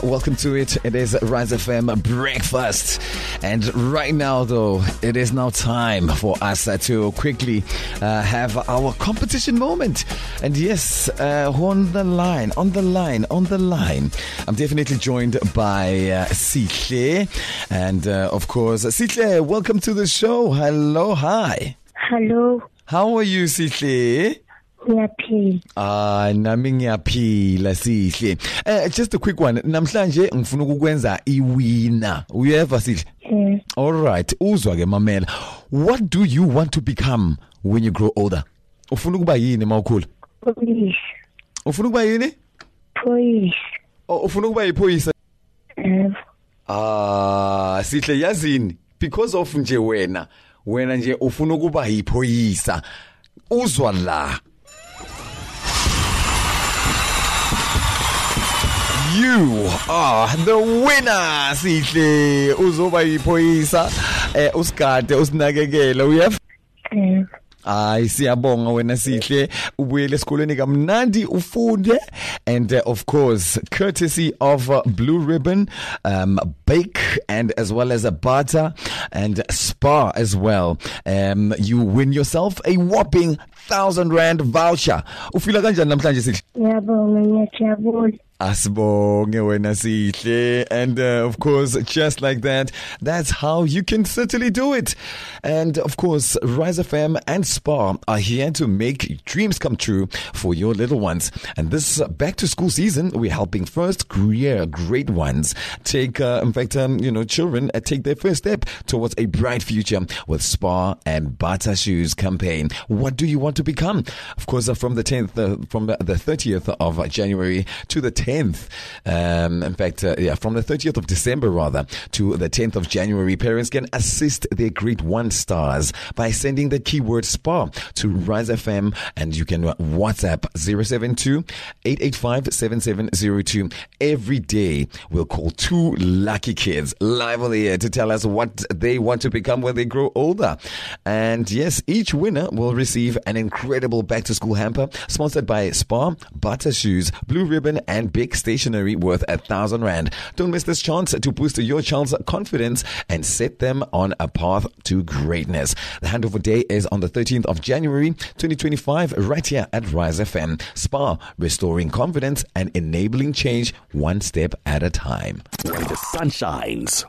Welcome to it. It is Rise FM Breakfast. And right now, though, it is now time for us to quickly have our competition moment. And yes, on the line, I'm definitely joined by Sihle. And of course, Sihle, welcome to the show. Hello, hi. Hello. How are you, Sihle? Ngiyaphila. Nami ngiyaphila Sihle. Just a quick one. Namhlanje ngifuna ukukwenza iwina. Uyeva Sihle? All right. Uzwa ke mamela. What do you want to become when you grow older? Ufuna ukuba yini mawukhula? Police. Ufuna ukuba yini? Police. Ufuna ukuba yiphoyisa? Sihle yazini because of nje wena nje ufuna ukuba yiphoyisa. Uzwa la. You are the winner, Sihle. Uzoba yiphoyisa, usigade, usinakekele, uyef? Ay, siyabonga wena Sihle. Ubuyele esikolweni kamnandi ufunde, and of course, courtesy of Blue Ribbon, Bake, and as well as a Butter and Spa as well. You win yourself a whopping 1,000 Rand voucher. Ufila kanjani namhlanje Sihle? Ngiyabonga, ngiyajabula. Asibonge wena Sihle. And of course, just like that, that's how you can certainly do it. And of course, Rise FM and Spa are here to make dreams come true for your little ones. And this back to school season, we're helping first grade ones take, children take their first step towards a bright future with Spa and Butter Shoes campaign. What do you want to become? Of course, from the 30th of January to the 10th. From the 30th of December rather to the 10th of January, parents can assist their grade 1 stars by sending the keyword SPA to Rise FM, and you can WhatsApp 072-885-7702. Every day we'll call 2 lucky kids live on the air to tell us what they want to become when they grow older. And yes, each winner will receive an incredible back to school hamper sponsored by Spa, Butter Shoes, Blue Ribbon, and Big Stationery worth 1,000 Rand. Don't miss this chance to boost your child's confidence and set them on a path to greatness. The handover day is on the 13th of January 2025 right here at Rise FM. Spa, restoring confidence and enabling change one step at a time. Where the sun shines,